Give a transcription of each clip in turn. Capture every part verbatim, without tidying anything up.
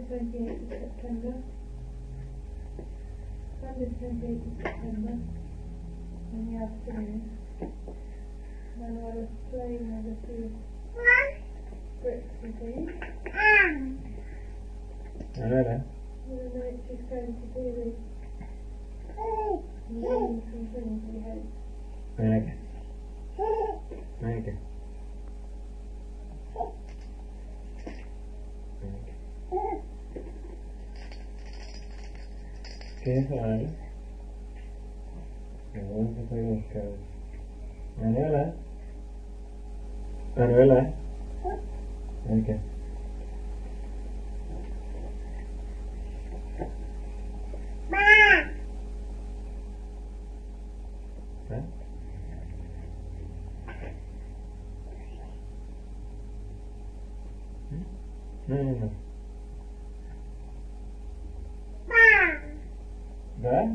twenty-eighth of September. Sunday, twenty-eighth of September. In the afternoon. Then I was playing with a few bricks and things. Manuela. And the night she's going to do the learning some things we had. Ven acá. Ven acá. Ven acá. ¿Qué es eso, Manuela? No, se puede buscar. Manuela. Manuela. Ven acá. ¿Eh? No, no, no. ¿Verdad?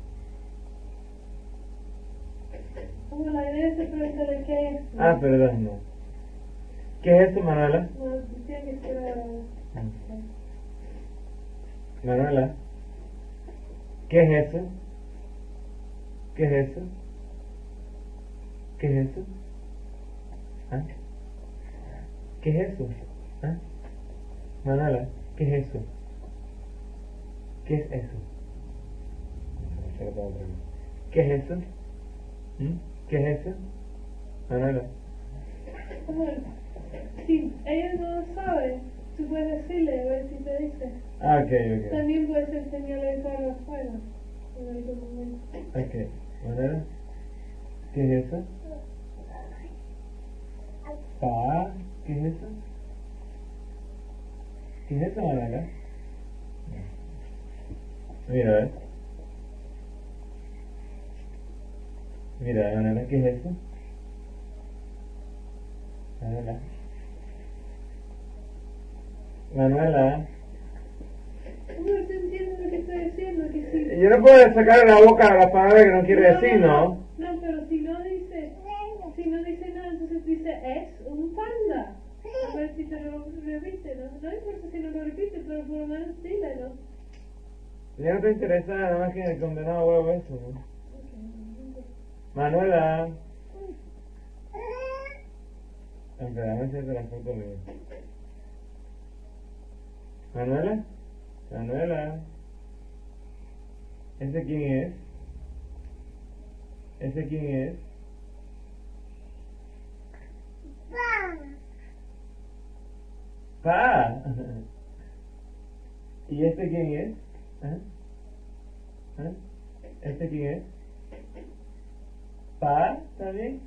Como la idea es preguntarle qué es. Ah, perdón, no. ¿Qué es eso, Manuela? No, decía que era... Manuela. ¿Qué es eso? ¿Qué es eso? ¿Qué es eso? ¿Ah? ¿Qué es eso? ¿Ah? Manuela, ¿qué es eso? ¿Qué es eso? ¿Qué es eso? ¿Mm? ¿Qué es eso? Manuela. Como, si ella no lo sabe, tú puedes decirle a ver si te dice. Ah, ok, ok. También puedes enseñarle el carro afuera en algún momento. Ok, Manuela. ¿Qué es eso? Pa, ¿qué es eso? ¿Qué es eso, Manuela? Mira, ¿eh? Mira, Manuela, ¿qué es eso? Manuela. Manuela. No, te entiendo lo que estoy diciendo, que sí. Yo no puedo sacar de la boca la palabra que no quiere No, decir, no, ¿no? no, no, pero si no dice, si no dice nada, entonces dice, es un panda. A ver si te lo repite, ¿no? No importa si no lo repite, pero por lo menos dile, ¿no? Ya no te interesa nada más que el condenado huevo eso, ¿no? Okay. Manuela. Espera, déjame hacerte la foto mía. Manuela. Manuela. ¿Ese quién es? ¿Ese quién es? Pa. ¿Y este quién es? ¿Eh? ¿Eh? ¿Este quién es? ¿Pa? ¿También?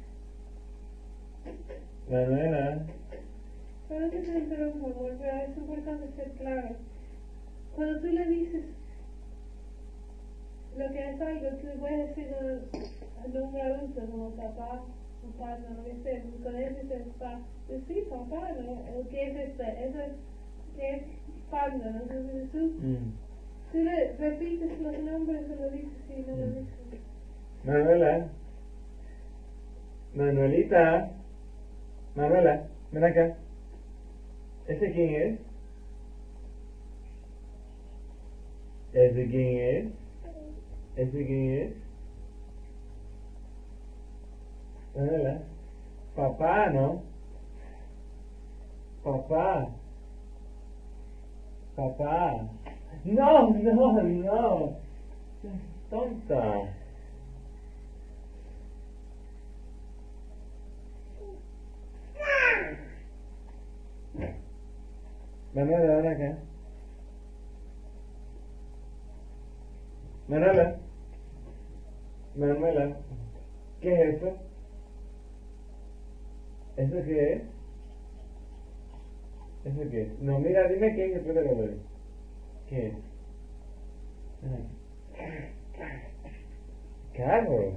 Manuela. Pero que te interrumpo, porque es importante ser claro. Cuando tú le dices lo que es algo, tú puedes decir el nombre adulto como papá, papá, no lo que sea. Cuando dices papá, pues sí, papá, ¿no? ¿Qué es este? Eso es, ¿qué es panda? ¿No? Entonces tú, Mm. tú le repites los nombres o lo dices y no lo dices. Manuela. Manuelita. Manuela, ven acá. ¿Ese quién es? ¿Ese quién es? ¿Ese quién es? Manuela. Papá, ¿no? Papá. Papá. No, no, no. Tonta. Manuela, ven acá. Manuela. Manuela. ¿Qué es eso? ¿Eso qué es? ¿Eso qué es? No, mira, dime qué es después de lo veo. ¿Qué es? Carro.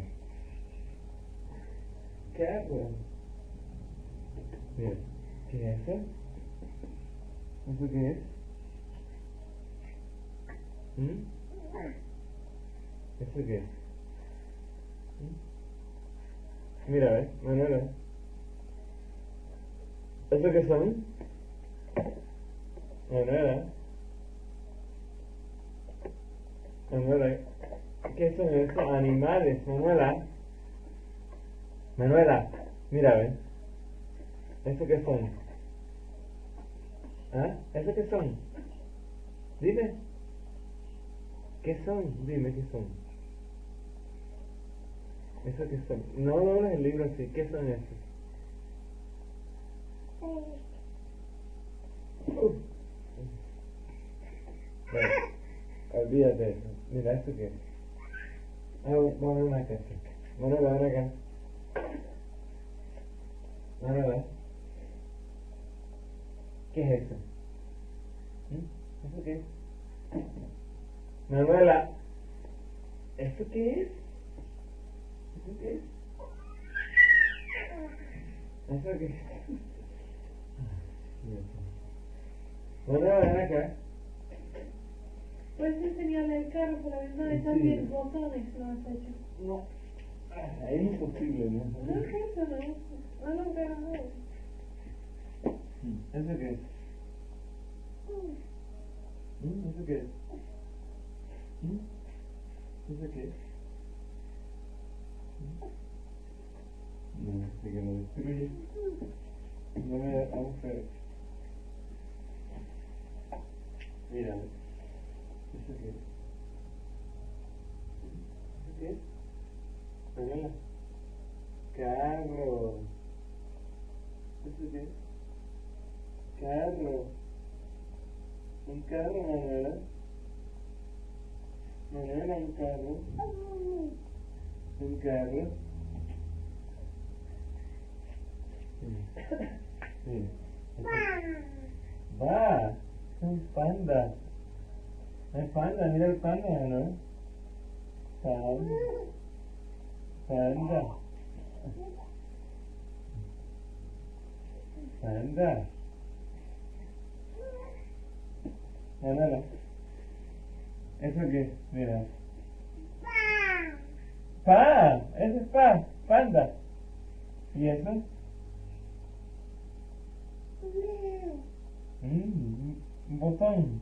Carro. Mira, ¿qué es eso? ¿Eso qué es? ¿Mm? ¿Eso qué es? ¿Mm? Mira, ¿ves? Manuela. ¿Eso qué son? Manuela. Manuela, ¿qué son estos animales? Manuela. Manuela, mira, ven. ¿Eso qué son? ¿Ah? ¿Eso qué son? Dime. ¿Qué son? Dime, ¿qué son? ¿Eso qué son? No dobles el libro así. ¿Qué son esos? Uh. Bueno, olvídate de eso. Mira, ¿esto qué es? Ah, vamos a ver una casa. Manuela, ven acá. Manuela. ¿Qué es eso? ¿Mm? ¿Eso qué es? Manuela. ¿Eso qué es? ¿Eso qué es? ¿Eso qué es? Manuela, ven acá. Puedes enseñarle el carro por la ventana y Sí. también botones, no has hecho. No. Ah, es imposible, ¿no? No es eso, no. No lo veo, no. ¿Eso qué es? ¿Mm? ¿Eso qué es? ¿Mm? ¿Eso qué es? ¿Mm? No, este que lo destruye. No me da un feo. Mira. ¿Eso qué es? ¿Eso qué es? Manuela. Carro. ¿Eso qué es? Carro. Un carro, Manuela. Manuela, un carro. Un carro. Mira. Va. Es un panda. Es panda, mira el panda, ¿no? Panda. Panda. Panda. Manuela. ¿Eso qué? Mira. Pa. Eso es pa. Panda. ¿Y eso? Mm, un botón.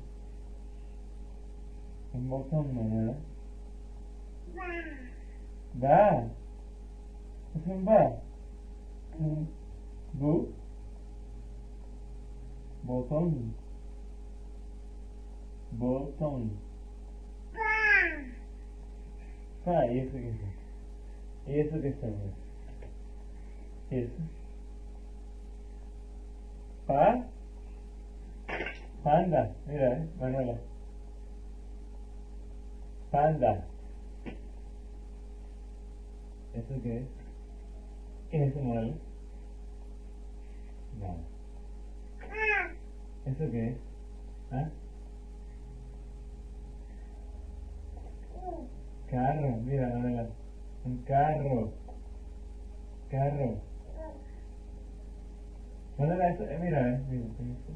Un botón, Manuela. Va. Es un va. Un bu. Botón. Botón. Pa. ¿Y eso qué es? ¿Y eso qué es? ¿Y eso? Pa. Panda. Mira, eh, Manuela. Panda. ¿Eso qué es? ¿Qué es eso, Manuela? No. ¿Eso qué es? ¿Ah? Carro, mira, Manuela. Un carro. Carro. Manuela, eso, eh, mira, eh, mira, eso.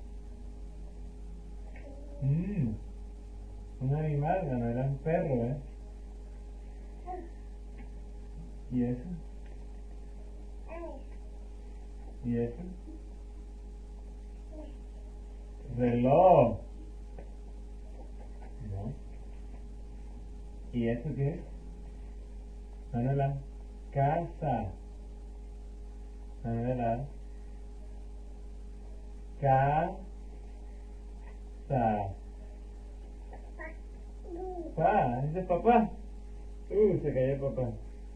Mmm. Un animal, Manuela, un perro, ¿eh? ¿Y eso? ¿Y eso? Reloj. No. ¿Y eso qué es? Manuela, casa. Manuela. Casa. Pa, ese es papá. Uh, se cayó papá.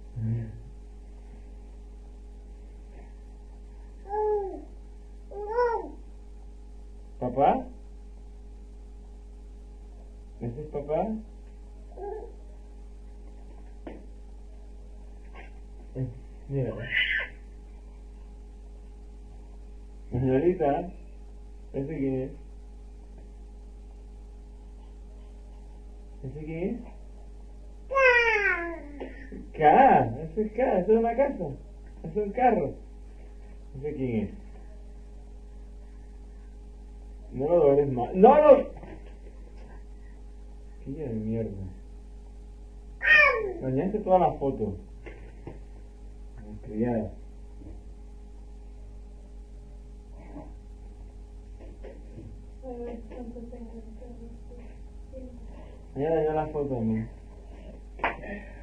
¿Papá? ¿Ese es papá? Eh, mira. Señorita, ¿ese quién es? ¿Ese quién es? K, eso es K, eso es una casa, eso es un carro. ¿Ese quién es? No lo dobles más. ¡No lo! ¡Qué de mierda! Dañaste toda la foto. Criada. A ver cuánto tengo. Ella le dio la foto a mí.